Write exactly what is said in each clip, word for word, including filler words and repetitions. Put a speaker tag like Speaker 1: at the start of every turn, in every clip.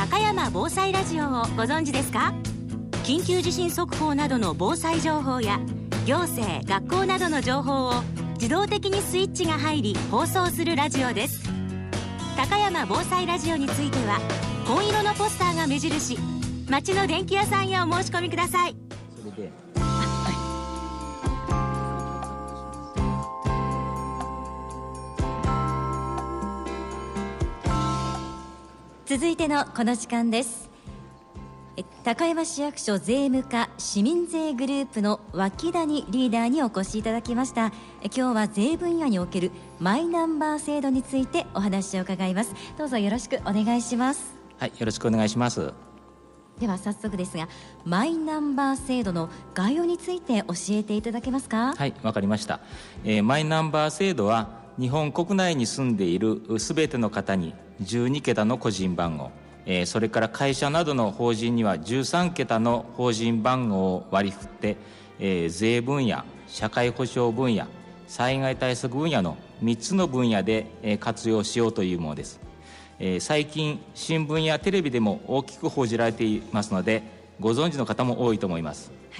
Speaker 1: 高山防災ラジオをご存知ですか？緊急地震速報などの防災情報や行政・学校などの情報を自動的にスイッチが入り放送するラジオです。高山防災ラジオについては紺色のポスターが目印、町の電気屋さんへお申し込みください。それで続いてのこの時間です。高山市役所税務課市民税グループの脇谷リーダーにお越しいただきました。今日は税分野におけるマイナンバー制度についてお話を伺います。どうぞよろしくお願いします。
Speaker 2: はい、よろしくお願いします。
Speaker 1: では早速ですが、マイナンバー制度の概要について教えていただけますか？
Speaker 2: はい、わかりました。えー、マイナンバー制度は日本国内に住んでいるすべての方にじゅうにけたの個人番号、えー、それから会社などの法人にはじゅうさんけたの法人番号を割り振って、えー、税分野、社会保障分野、災害対策分野のみっつの分野で、えー、活用しようというものです。えー、最近新聞やテレビでも大きく報じられていますので、ご存知の方も多いと思います。
Speaker 1: はい、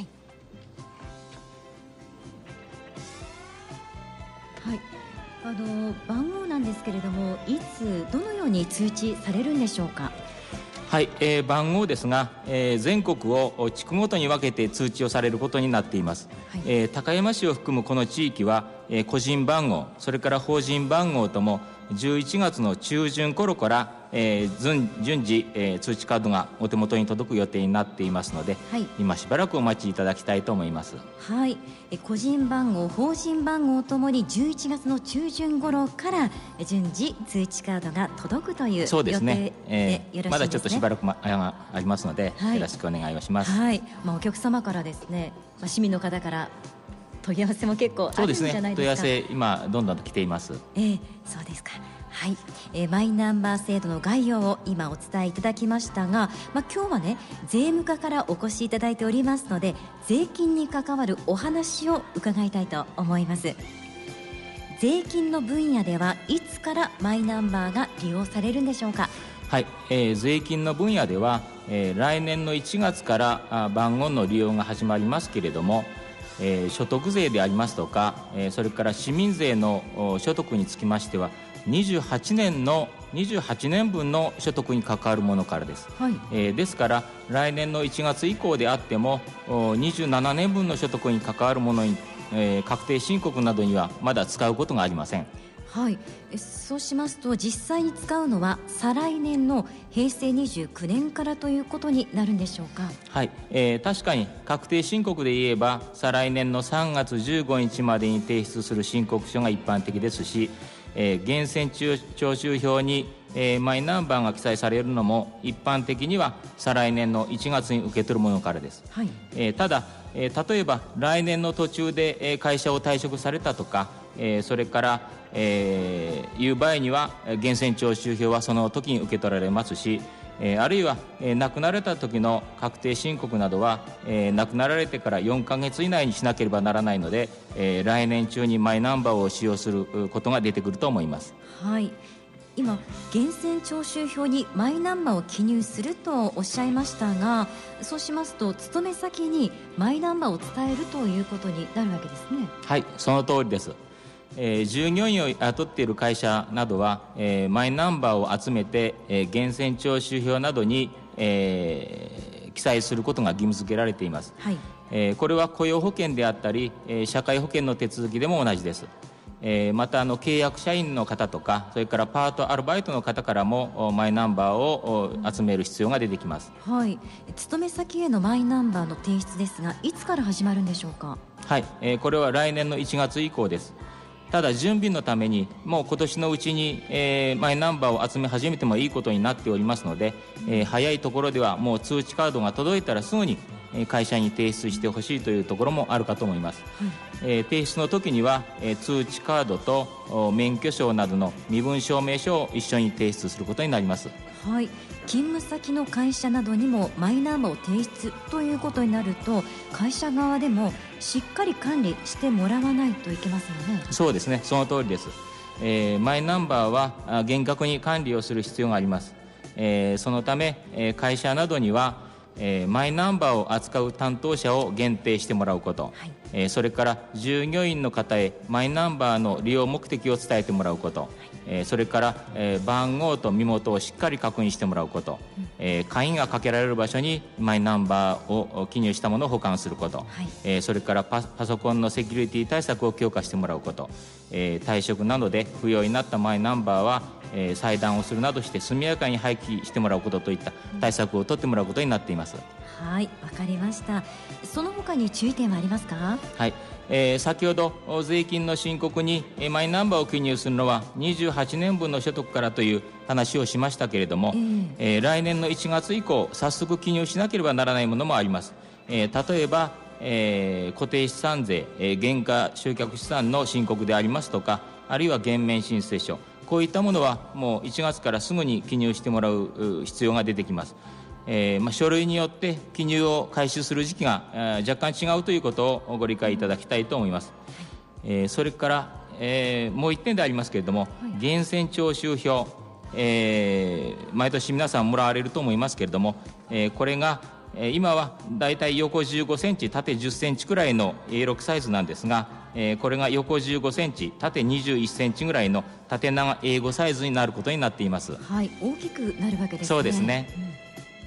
Speaker 1: はい、あの番号なんですけれども、いつどのように通知されるんでしょうか？
Speaker 2: はい、えー、番号ですが、えー、全国を地区ごとに分けて通知をされることになっています。はい、えー、高山市を含むこの地域は、えー、個人番号、それから法人番号ともじゅういちがつの中旬頃から、えー、順, 順次、えー、通知カードがお手元に届く予定になっていますので、はい、今しばらくお待ちいただきたいと思います。
Speaker 1: はい、え個人番号、法人番号ともにじゅういちがつの中旬頃から順次通知カードが届くという予定でよろしいですね。
Speaker 2: そうですね、えー、まだちょっとしばらく、ま、ありますので、はい、よろしくお願いします。
Speaker 1: はい、まあ、お客様からですね、まあ、市民の方から問い合わせも結構あるんじゃないですか？そうですね、
Speaker 2: 問い合わせ今どんどんと来ています。
Speaker 1: えー、そうですか。はい、えー、マイナンバー制度の概要を今お伝えいただきましたが、まあ、今日はね、税務課からお越しいただいておりますので、税金に関わるお話を伺いたいと思います。税金の分野ではいつからマイナンバーが利用されるんでしょうか？
Speaker 2: はい、えー、税金の分野では、えー、来年のいちがつからあ番号の利用が始まりますけれども、えー、所得税でありますとか、えー、それから市民税の所得につきましてはにじゅうはちねんのにじゅうはちねんぶんの所得に関わるものからです。はい、えー、ですから来年のいちがつ以降であってもにじゅうななねんぶんの所得に関わるものに、えー、確定申告などにはまだ使うことがありません。
Speaker 1: はい、えそうしますと実際に使うのは再来年のへいせいにじゅうきゅうねんからということになるんでしょうか？
Speaker 2: はい、えー、確かに確定申告で言えば再来年のさんがつじゅうごにちまでに提出する申告書が一般的ですし、えー、源泉徴収票に、えー、マイナンバーが記載されるのも一般的には再来年のいちがつに受け取るものからです。はい、えー、ただ、えー、例えば来年の途中で、えー、会社を退職されたとか、えー、それから、えー、いう場合には源泉徴収票はその時に受け取られますし、えー、あるいは、えー、亡くなられた時の確定申告などは、えー、亡くなられてからよんかげつ以内にしなければならないので、えー、来年中にマイナンバーを使用することが出てくると思います。
Speaker 1: はい、今源泉徴収票にマイナンバーを記入するとおっしゃいましたが、そうしますと勤め先にマイナンバーを伝えるということになるわけですね？
Speaker 2: はい、その通りです。えー、従業員を雇っている会社などは、えー、マイナンバーを集めて、えー、源泉徴収票などに、えー、記載することが義務付けられています。はい、えー、これは雇用保険であったり、えー、社会保険の手続きでも同じです。えー、またあの契約社員の方とか、それからパートアルバイトの方からもマイナンバーを集める必要が出てきます。
Speaker 1: はい、勤め先へのマイナンバーの提出ですが、いつから始まるんでしょうか？
Speaker 2: はい、えー、これは来年のいちがつ以降です。ただ準備のためにもう今年のうちに、えー、マイナンバーを集め始めてもいいことになっておりますので、えー、早いところではもう通知カードが届いたらすぐに会社に提出してほしいというところもあるかと思います。はい、えー、提出の時には、えー、通知カードと免許証などの身分証明書を一緒に提出することになります。
Speaker 1: はい、勤務先の会社などにもマイナンバーを提出ということになると、会社側でもしっかり管理してもらわないといけませんよね。
Speaker 2: そうですね、その通りです。えー、マイナンバーは厳格に管理をする必要があります。 えー、そのため、えー、会社などには、えー、マイナンバーを扱う担当者を限定してもらうこと、はい、えー、それから従業員の方へマイナンバーの利用目的を伝えてもらうこと、はい、えー、それから、えー、番号と身元をしっかり確認してもらうこと、うん、えー、鍵がかけられる場所にマイナンバーを記入したものを保管すること、はい、えー、それからパ、パソコンのセキュリティ対策を強化してもらうこと、えー、退職などで不要になったマイナンバーは、えー、裁断をするなどして速やかに廃棄してもらうことといった対策を取ってもらうことになっています。
Speaker 3: はい、わかりました。その他に注意点はありますか？
Speaker 2: はい、えー、先ほど税金の申告にマイナンバーを記入するのはにじゅうはちねんぶんの所得からという話をしましたけれども、えーえー、来年のいちがつ以降早速記入しなければならないものもあります。えー、例えば、えー、固定資産税、えー、減価償却資産の申告でありますとか、あるいは減免申請書、こういったものはもういちがつからすぐに記入してもらう必要が出てきます。えーまあ、書類によって記入を開始する時期が、えー、若干違うということをご理解いただきたいと思います。えー、それから、えー、もう一点でありますけれども、はい、源泉徴収票、えー、毎年皆さんもらわれると思いますけれども、えー、これが、えー、今はだいたい横じゅうごセンチ縦じゅっセンチくらいの エーろく サイズなんですが、えー、これが横じゅうごセンチ縦にじゅういっセンチぐらいの縦長 エーご サイズになることになっています。
Speaker 3: はい、大きくなるわけですね。
Speaker 2: そうですね、うん、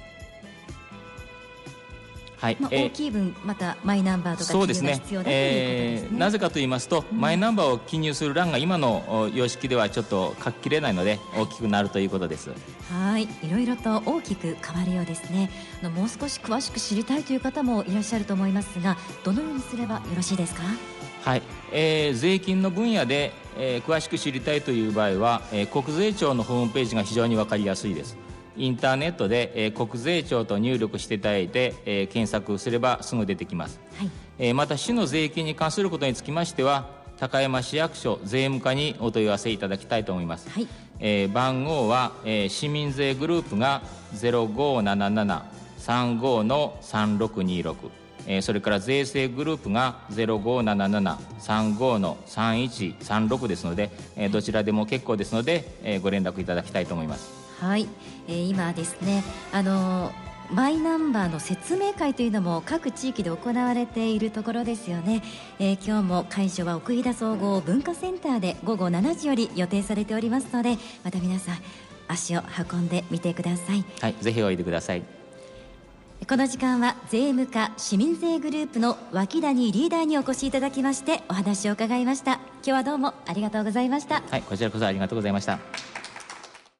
Speaker 2: はい、
Speaker 3: まあ、大きい分またマイナンバーとか記入が必要だということですね。
Speaker 2: えー、なぜかと言いますと、うん、マイナンバーを記入する欄が今の様式ではちょっと書ききれないので大きくなるということです。
Speaker 3: はい、いろいろと大きく変わるようですね。あのもう少し詳しく知りたいという方もいらっしゃると思いますが、どのようにすればよろしいですか？
Speaker 2: はい、えー、税金の分野で、えー、詳しく知りたいという場合は、えー、国税庁のホームページが非常に分かりやすいです。インターネットで、えー、国税庁と入力していただいて、えー、検索すればすぐ出てきます。はい、えー、また市の税金に関することにつきましては高山市役所税務課にお問い合わせいただきたいと思います。はい、えー、番号は、えー、市民税グループが ゼロごーななななさんご のさんろくにろく、えー、それから税制グループが ゼロごーなななさんご のさんいちさんろくですので、えー、どちらでも結構ですので、えー、ご連絡いただきたいと思います。
Speaker 3: はい、えー、今ですね、あのー、マイナンバーの説明会というのも各地域で行われているところですよね。えー、今日も会場は奥飛騨総合文化センターでごごしちじより予定されておりますので、また皆さん足を運んでみてください。
Speaker 2: はい、ぜひおいでください。
Speaker 3: この時間は税務課市民税グループの脇谷リーダーにお越しいただきましてお話を伺いました。今日はどうもありがとうございました。
Speaker 2: はい、こちらこそありがとうございました。